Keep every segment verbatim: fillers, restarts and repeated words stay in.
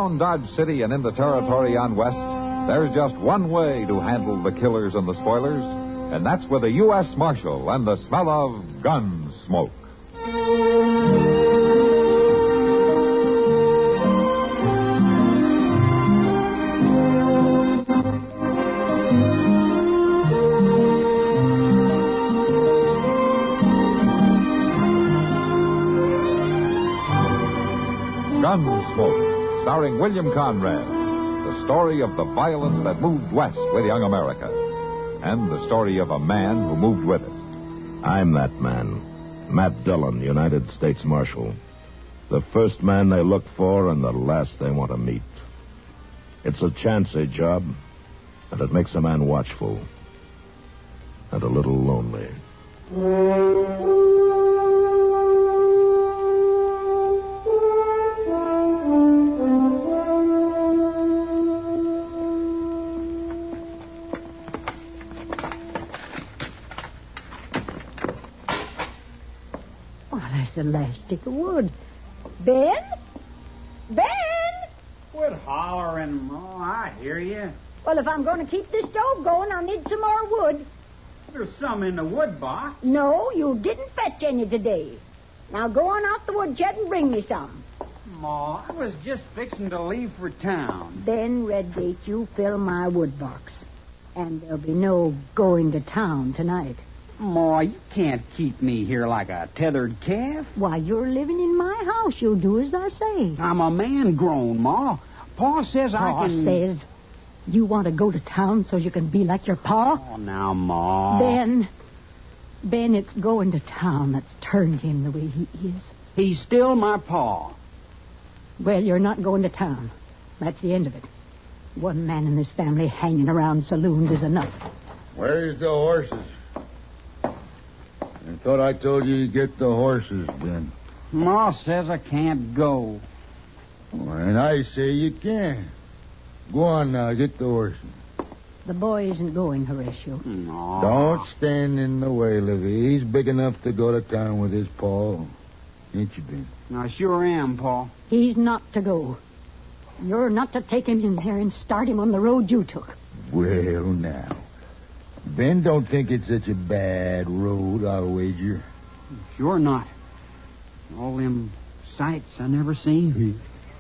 Around Dodge City and in the territory on West, there's just one way to handle the killers and the spoilers, and that's with a U S Marshal and the smell of gun smoke. Gunsmoke, starring William Conrad. The story of the violence that moved west with young America. And the story of a man who moved with it. I'm that man. Matt Dillon, United States Marshal. The first man they look for and the last they want to meet. It's a chancy job, and it makes a man watchful. And a little lonely. The last stick of wood. Ben? Ben? Quit hollering, Ma. I hear you. Well, if I'm going to keep this stove going, I'll need some more wood. There's some in the wood box. No, you didn't fetch any today. Now go on out the woodshed and bring me some. Ma, I was just fixing to leave for town. Then, Redgate, you fill my wood box. And there'll be no going to town tonight. Ma, you can't keep me here like a tethered calf. Why, you're living in my house. You'll do as I say. I'm a man grown, Ma. Pa says Pa I can... says you want to go to town so you can be like your pa? Oh, now, Ma. Ben, Ben, it's going to town that's turned him the way he is. He's still my pa. Well, you're not going to town. That's the end of it. One man in this family hanging around saloons is enough. Where's the horses? I thought I told you to get the horses, Ben. Ma says I can't go. Oh, and I say you can. Go on now, get the horses. The boy isn't going, Horatio. No. Don't stand in the way, Livy. He's big enough to go to town with his pa. Ain't you, Ben? I sure am, Pa. He's not to go. You're not to take him in there and start him on the road you took. Well, now. Ben don't think it's such a bad road, I'll wager. Sure not. All them sights I never seen.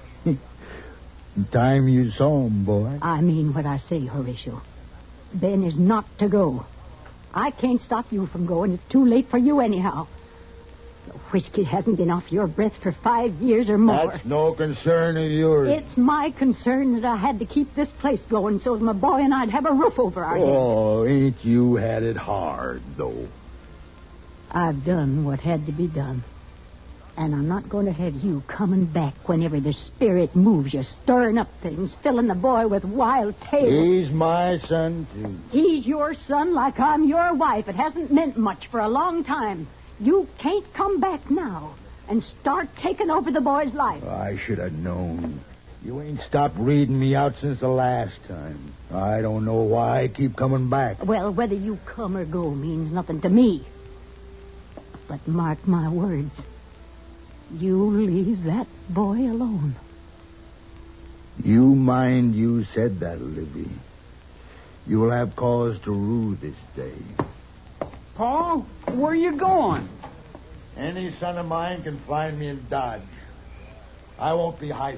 Time you saw him, boy. I mean what I say, Horatio. Ben is not to go. I can't stop you from going. It's too late for you anyhow. The whiskey hasn't been off your breath for five years or more. That's no concern of yours. It's my concern that I had to keep this place going so that my boy and I'd have a roof over our heads. Oh, ain't you had it hard, though? I've done what had to be done. And I'm not going to have you coming back whenever the spirit moves you, stirring up things, filling the boy with wild tales. He's my son, too. He's your son like I'm your wife. It hasn't meant much for a long time. You can't come back now and start taking over the boy's life. I should have known. You ain't stopped reading me out since the last time. I don't know why I keep coming back. Well, whether you come or go means nothing to me. But mark my words. You leave that boy alone. You mind you said that, Libby. You'll have cause to rue this day. Pa, where you going? Any son of mine can find me in Dodge. I won't be hiding.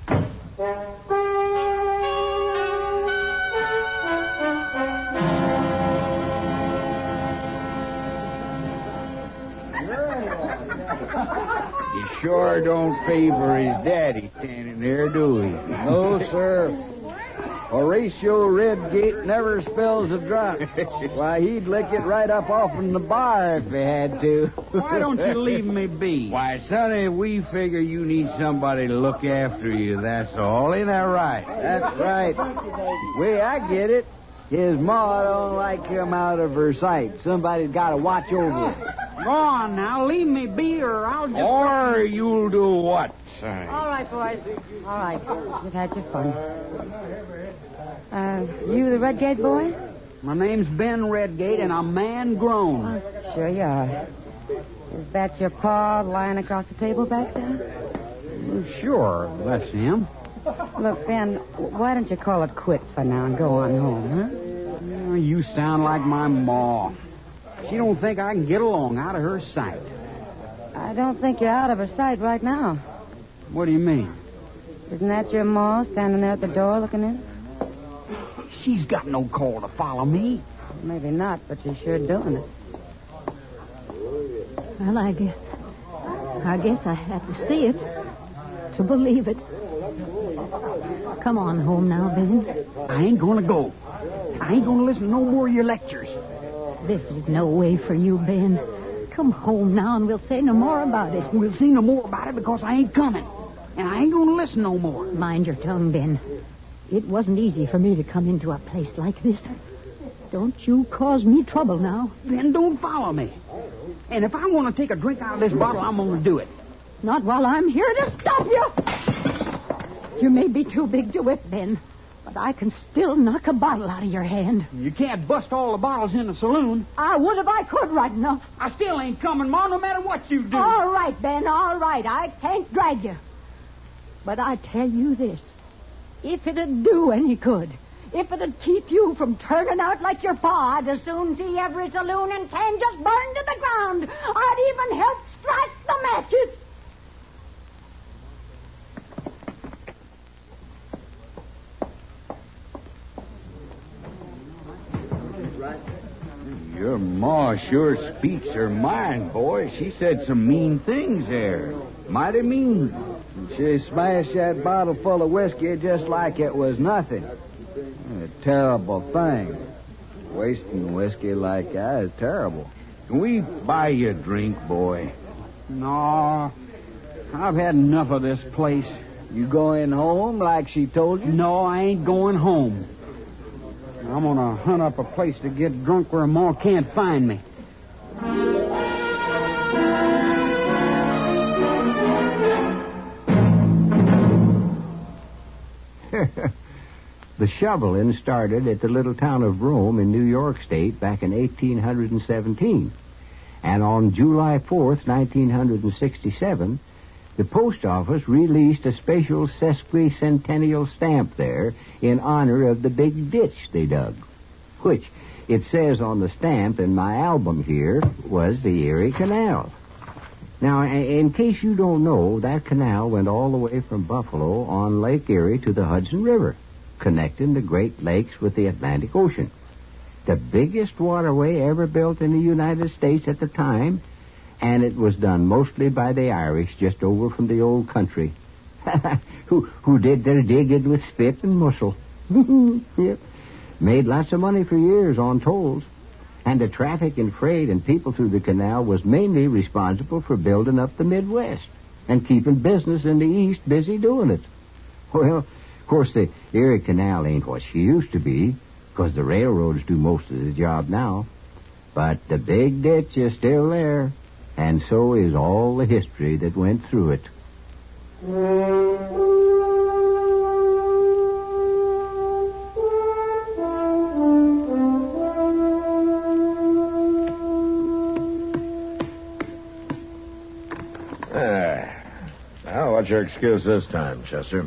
He sure don't favor his daddy standing there, do he? No, sir. Horatio Redgate never spills a drop. Why, he'd lick it right up off in the bar if he had to. Why don't you leave me be? Why, sonny, we figure you need somebody to look after you, that's all. Ain't that right? That's right. Way I get it, his ma don't like him out of her sight. Somebody's got to watch over him. Go on now, leave me be or I'll just... Or you'll do what, sonny? All right, boys. All right. You've had your fun. Uh, you the Redgate boy? My name's Ben Redgate, and I'm man grown. Oh, sure you are. Is that your pa lying across the table back there? Well, sure, that's him. Look, Ben, why don't you call it quits for now and go on home, Oh, you sound like my ma. She don't think I can get along out of her sight. huh? I don't think you're out of her sight right now. What do you mean? Isn't that your ma standing there at the door looking in? She's got no call to follow me. Maybe not, but she's sure doing it. Well, I guess. I guess I had to see it to believe it. Come on home now, Ben. I ain't gonna go. I ain't gonna listen to no more of your lectures. This is no way for you, Ben. Come home now and we'll say no more about it. We'll see no more about it because I ain't coming. And I ain't gonna listen no more. Mind your tongue, Ben. It wasn't easy for me to come into a place like this. Don't you cause me trouble now. Then don't follow me. And if I want to take a drink out of this bottle, I'm going to do it. Not while I'm here to stop you. You may be too big to whip, Ben, but I can still knock a bottle out of your hand. You can't bust all the bottles in the saloon. I would if I could right enough. I still ain't coming, Ma, no matter what you do. All right, Ben, all right. I can't drag you. But I tell you this. If it'd do any good, if it'd keep you from turning out like your pa, I'd as soon see every saloon in town just burn to the ground. I'd even help strike the matches. Your ma sure speaks her mind, boy. She said some mean things there. Mighty mean. She smashed that bottle full of whiskey just like it was nothing. A terrible thing. Wasting whiskey like that is terrible. Can we buy you a drink, boy? No, I've had enough of this place. You going home like she told you? No, I ain't going home. I'm going to hunt up a place to get drunk where Ma can't find me. The shoveling started at the little town of Rome in New York State back in eighteen seventeen. And on July fourth, nineteen sixty-seven, the post office released a special sesquicentennial stamp there in honor of the big ditch they dug, which, it says on the stamp in my album here, was the Erie Canal. Now, in case you don't know, that canal went all the way from Buffalo on Lake Erie to the Hudson River, connecting the Great Lakes with the Atlantic Ocean. The biggest waterway ever built in the United States at the time, and it was done mostly by the Irish just over from the old country, who who did their digging with spit and mussel. Yep. Made lots of money for years on tolls. And the traffic and freight and people through the canal was mainly responsible for building up the Midwest and keeping business in the East busy doing it. Well, of course, the Erie Canal ain't what she used to be, because the railroads do most of the job now. But the big ditch is still there, and so is all the history that went through it. Now, what's your excuse this time, Chester?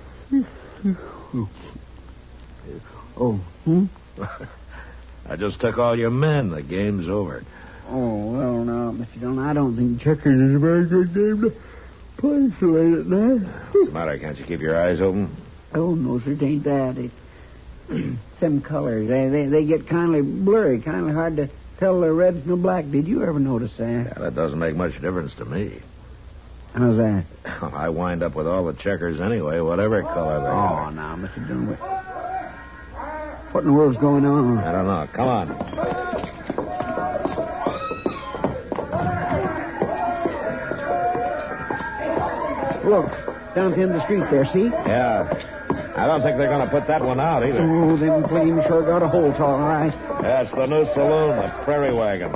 Oh, hmm? I just took all your men. The game's over. Oh, well, now, Mister Dillon, I don't think checkers is a very good game to play so late at night. What's the matter? Can't you keep your eyes open? Oh, no, sir, it ain't that. It, some colors, they, they they get kind of blurry, kind of hard to tell they're red from black. Did you ever notice that? Yeah, that doesn't make much difference to me. How's that? I wind up with all the checkers anyway, whatever color they Oh, are. now, Mister Dillon, what in the world's going on? I don't know. Come on. Look, down at the end of the street there, see? Yeah. I don't think they're going to put that one out either. Oh, them flames sure got a hold, all right. That's the new saloon, the Prairie Wagon.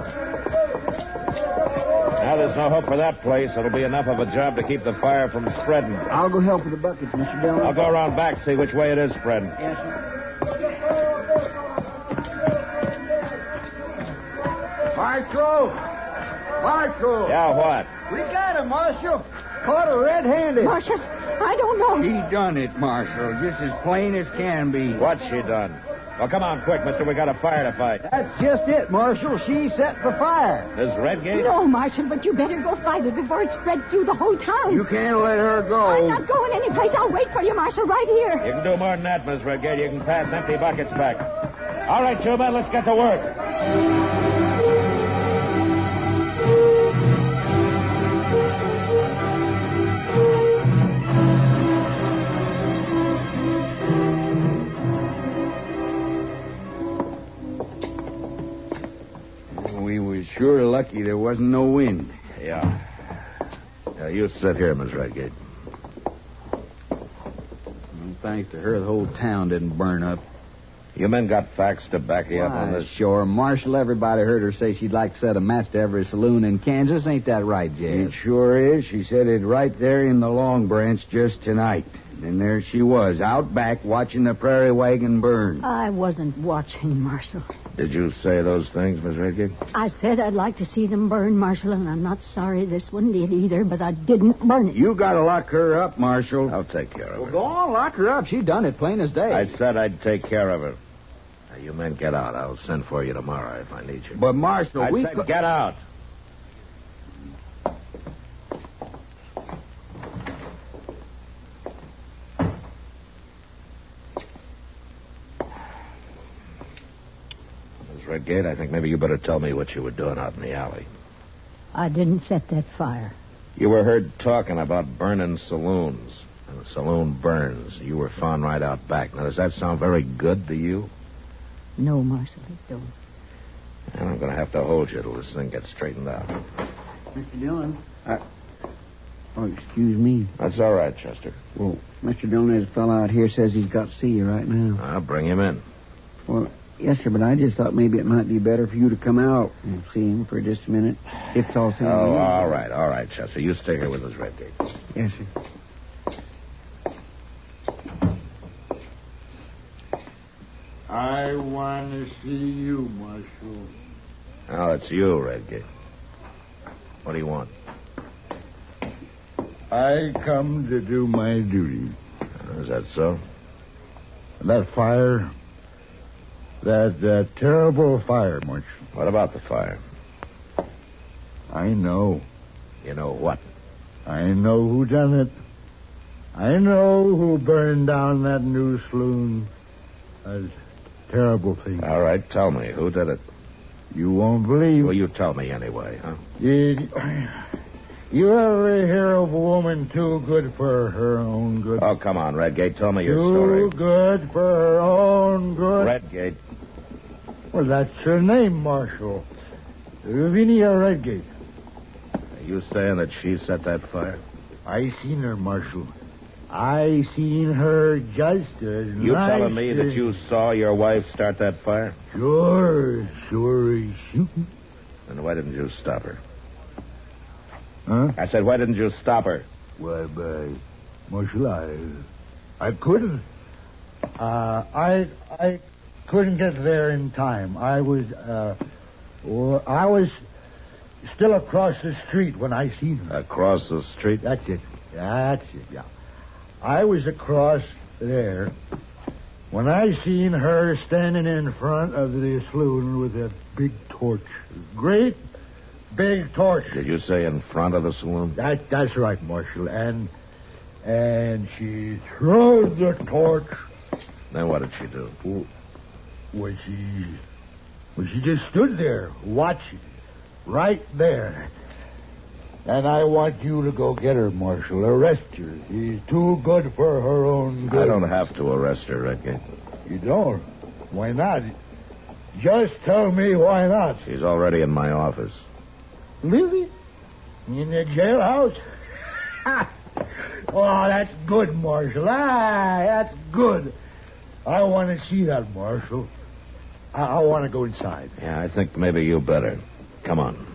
Now there's no hope for that place. It'll be enough of a job to keep the fire from spreading. I'll go help with the buckets, Mister Dillon. I'll go around back, see which way it is spreading. Yes, sir. Marshal! Marshal! Yeah, what? We got him, Marshal. Caught her red-handed. Marshal, I don't know. She done it, Marshal, just as plain as can be. What's she done? Well, come on, quick, mister. We got a fire to fight. That's just it, Marshal. She set the fire. This Redgate? No, Marshal, but you better go fight it before it spreads through the whole town. You can't let her go. I'm not going anyplace. I'll wait for you, Marshal, right here. You can do more than that, Miss Redgate. You can pass empty buckets back. All right, you men, let's get to work. We was sure lucky there wasn't no wind. Yeah. Yeah, you sit here, Miss Redgate. Well, thanks to her, the whole town didn't burn up. You men got facts to back you up on Why, this? Sure. Marshal, everybody heard her say she'd like to set a match to every saloon in Kansas. Ain't that right, Jed? It sure is. She said it right there in the Long Branch just tonight. And there she was, out back watching the prairie wagon burn. I wasn't watching, Marshal. Did you say those things, Miss Redgate? I said I'd like to see them burn, Marshal, and I'm not sorry this one did either, but I didn't burn it. You gotta lock her up, Marshal. I'll take care of Well, her. go on, lock her up. She done it plain as day. I said I'd take care of her. Now, you men get out. I'll send for you tomorrow if I need you. But, Marshal, I we... said co- get out. Miss Redgate, I think maybe you better tell me what you were doing out in the alley. I didn't set that fire. You were heard talking about burning saloons. And the saloon burns. You were found right out back. Now, does that sound very good to you? No, Marshal, it don't. And I'm going to have to hold you till this thing gets straightened out. Mister Dillon. I... Oh, excuse me. That's all right, Chester. Well, Mister Dillon, there's a fellow out here says he's got to see you right now. I'll bring him in. Well, yes, sir, but I just thought maybe it might be better for you to come out and see him for just a minute. If it's all Oh, all right, all right, Chester. You stay here with us, Redgate. Yes, sir. I want to see you, Marshal. Oh, it's you, Redgate. What do you want? I come to do my duty. Is that so? That fire, that, that terrible fire, Marshal. What about the fire? I know. You know what? I know who done it. I know who burned down that new saloon. That's a terrible thing. All right, tell me. Who did it? You won't believe. Well, you tell me anyway, huh? Did you ever hear of a woman too good for her own good? Oh, come on, Redgate. Tell me your too story. good for her own good. Redgate. Well, that's her name, Marshal. Lavinia Redgate. Are you saying that she set that fire? I seen her, Marshal. I seen her just as You nice telling me that as- you saw your wife start that fire? Sure, sure as shooting. Then why didn't you stop her? Huh? I said, why didn't you stop her? Why, by Marshal, I, I couldn't. Uh, I, I couldn't get there in time. I was, uh, well, I was still across the street when I seen her. Across the street? That's it. That's it. Yeah. I was across there when I seen her standing in front of the saloon with that big torch, great big torch. Did you say in front of the saloon? That that's right, Marshal. And and she threw the torch. Then what did she do? Well, well, she well, she just stood there watching, right there. And I want you to go get her, Marshal. Arrest her. She's too good for her own good. I don't have to arrest her, Redgate. You don't? Why not? Just tell me why not. She's already in my office. Livy? In the jailhouse? Oh, that's good, Marshal. Ah, that's good. I want to see that, Marshal. I, I want to go inside. Yeah, I think maybe you better. Come on.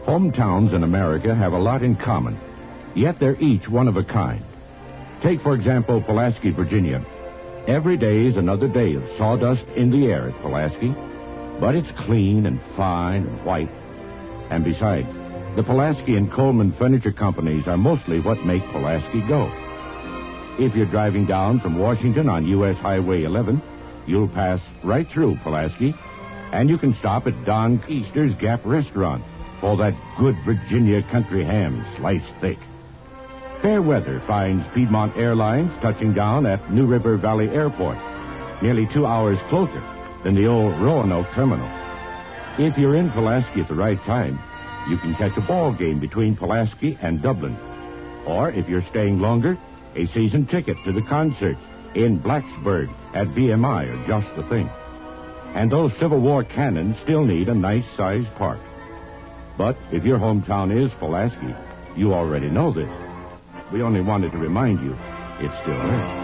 Hometowns in America have a lot in common, yet they're each one of a kind. Take, for example, Pulaski, Virginia. Every day is another day of sawdust in the air at Pulaski, but it's clean and fine and white. And besides, the Pulaski and Coleman Furniture Companies are mostly what make Pulaski go. If you're driving down from Washington on U S Highway eleven, you'll pass right through Pulaski, and you can stop at Don Easter's Gap Restaurant for that good Virginia country ham sliced thick. Fair weather finds Piedmont Airlines touching down at New River Valley Airport, nearly two hours closer than the old Roanoke terminal. If you're in Pulaski at the right time, you can catch a ball game between Pulaski and Dublin. Or, if you're staying longer, a season ticket to the concerts in Blacksburg at B M I are just the thing. And those Civil War cannons still need a nice-sized park. But if your hometown is Pulaski, you already know this. We only wanted to remind you it's still there.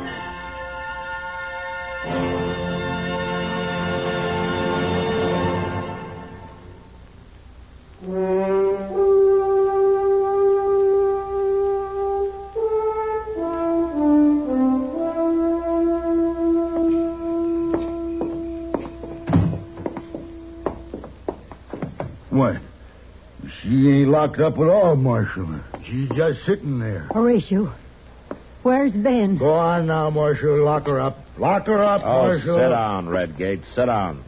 What? She ain't locked up at all, Marshal. She's just sitting there. Horatio, where's Ben? Go on now, Marshal. Lock her up. Lock her up, Oh, Marshal. sit down, Redgate. Sit down.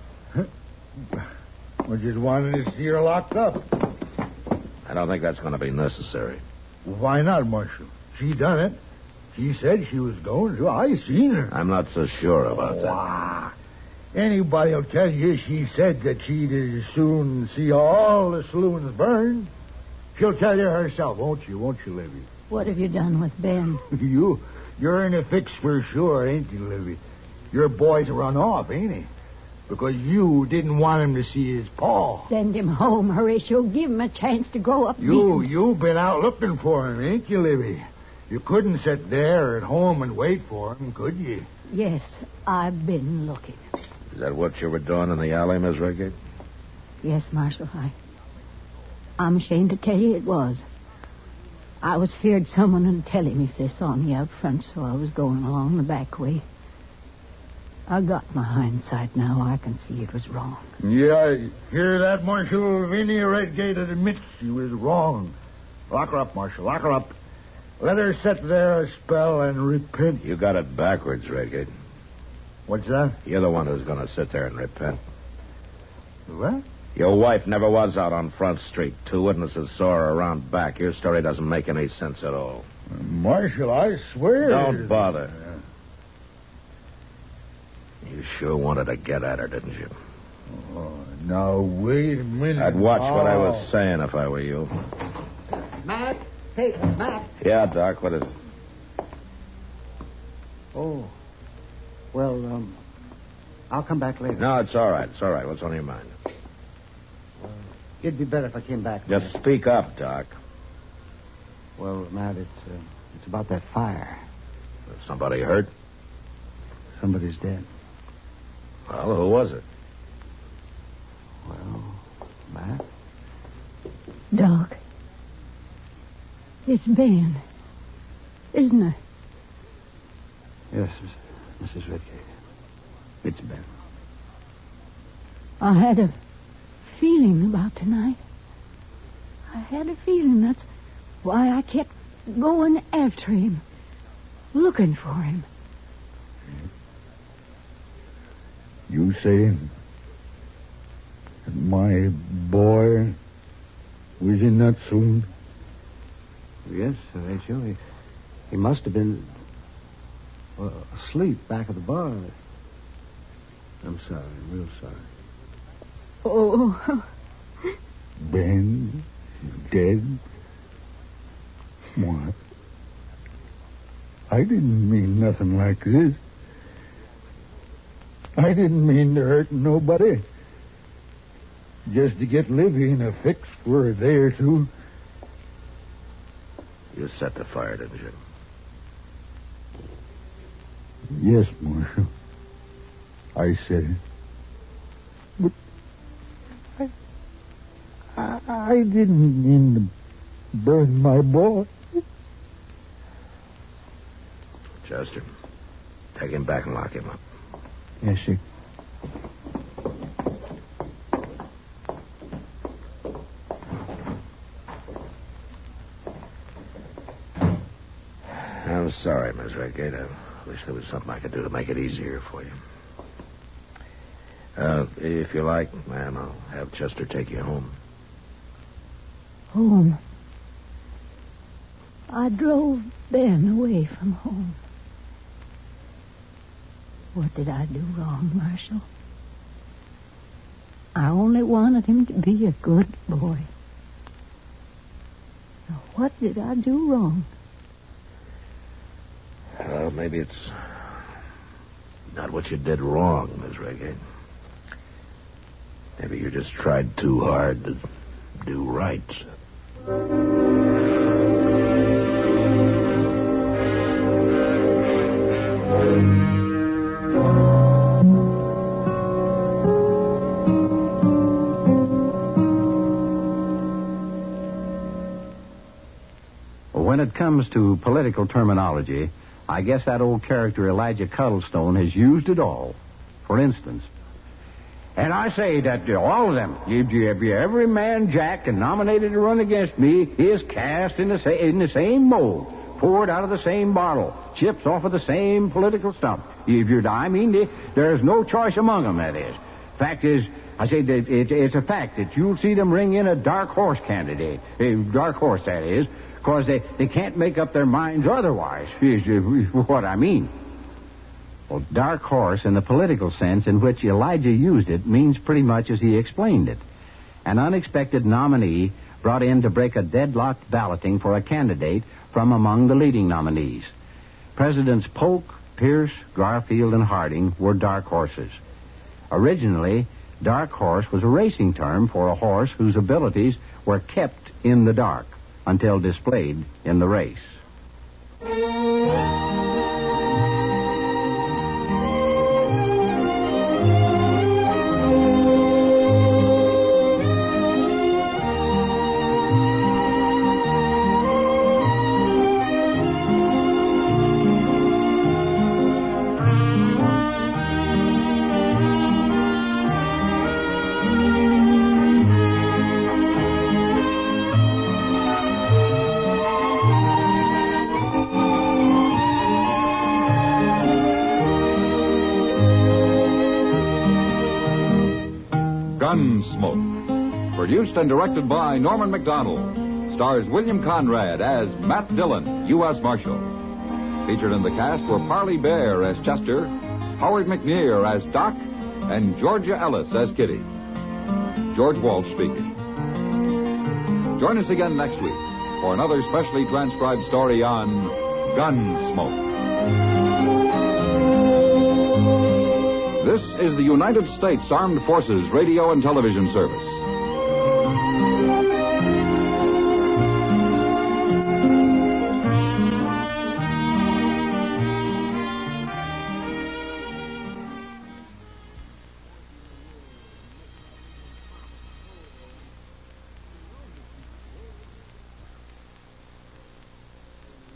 We just wanted to see her locked up. I don't think that's going to be necessary. Why not, Marshal? She done it. She said she was going to. I seen her. I'm not so sure about that. Wow. Anybody'll tell you she said that she'd as soon see all the saloons burn. She'll tell you herself, won't you? Won't you, Livy? What have you done with Ben? you, you're in a fix for sure, ain't you, Livy? Your boy's run off, ain't he? Because you didn't want him to see his paw. Send him home, Horatio. Give him a chance to grow up You, decent. you've been out looking for him, ain't you, Livy? You couldn't sit there at home and wait for him, could you? Yes, I've been looking. Is that what you were doing in the alley, Miss Redgate? Yes, Marshal. I, I'm ashamed to tell you it was. I was feared someone would tell him if they saw me out front, so I was going along the back way. I got my hindsight now. I can see it was wrong. Yeah, hear that, Marshal? Vinnie Redgate admits she was wrong. Lock her up, Marshal. Lock her up. Let her sit there a spell and repent. You got it backwards, Redgate. What's that? You're the one who's going to sit there and repent. What? Your wife never was out on Front Street. Two witnesses saw her around back. Your story doesn't make any sense at all. Marshal, I swear. Don't bother. You sure wanted to get at her, didn't you? Oh, now, wait a minute. I'd watch oh. what I was saying if I were you. Matt? Hey, Matt. Yeah, Doc, what is it? Oh. Well, um, I'll come back later. No, it's all right. It's all right. What's on your mind? Well, it'd be better if I came back. Just Matt. speak up, Doc. Well, Matt, it's, uh, it's about that fire. Is somebody hurt? Somebody's dead. Well, who was it? Well, Matt? Doc. It's Ben. Isn't it? Yes, Missus Redgate. It's Ben. I had a feeling about tonight. I had a feeling. That's why I kept going after him, looking for him. You say that my boy was in that saloon? Yes, Horatio. He, he must have been uh, asleep back at the bar. I'm sorry. I'm real sorry. Oh. Ben dead? What? I didn't mean nothing like this. I didn't mean to hurt nobody. Just to get Livy in a fix for a day or two. You set the fire, didn't you? Yes, Marshal. I said it. But I, I didn't mean to burn my boy. Chester, take him back and lock him up. Yes, sir. I'm sorry, Miss Redgate. I wish there was something I could do to make it easier for you. Uh, if you like, ma'am, I'll have Chester take you home. Home. I drove Ben away from home. What did I do wrong, Marshal? I only wanted him to be a good boy. Now, what did I do wrong? Well, maybe it's not what you did wrong, Miss Redgate. Maybe you just tried too hard to do right. When it comes to political terminology, I guess that old character Elijah Cuddlestone has used it all. For instance, and I say that uh, all of them, if you, if you, every man Jack and nominated to run against me is cast in the, sa- in the same mold, poured out of the same bottle, chips off of the same political stump. If you're, I mean, the, there's no choice among them, that is. Fact is, I say that it, it's a fact that you'll see them ring in a dark horse candidate, a dark horse, that is, because they, they can't make up their minds otherwise, is what I mean. Well, dark horse, in the political sense in which Elijah used it, means pretty much as he explained it. An unexpected nominee brought in to break a deadlocked balloting for a candidate from among the leading nominees. Presidents Polk, Pierce, Garfield, and Harding were dark horses. Originally, dark horse was a racing term for a horse whose abilities were kept in the dark until displayed in the race. Gunsmoke. Produced and directed by Norman McDonald. Stars William Conrad as Matt Dillon, U S Marshal. Featured in the cast were Parley Bear as Chester, Howard McNear as Doc, and Georgia Ellis as Kitty. George Walsh speaking. Join us again next week for another specially transcribed story on Gunsmoke. This is the United States Armed Forces Radio and Television Service.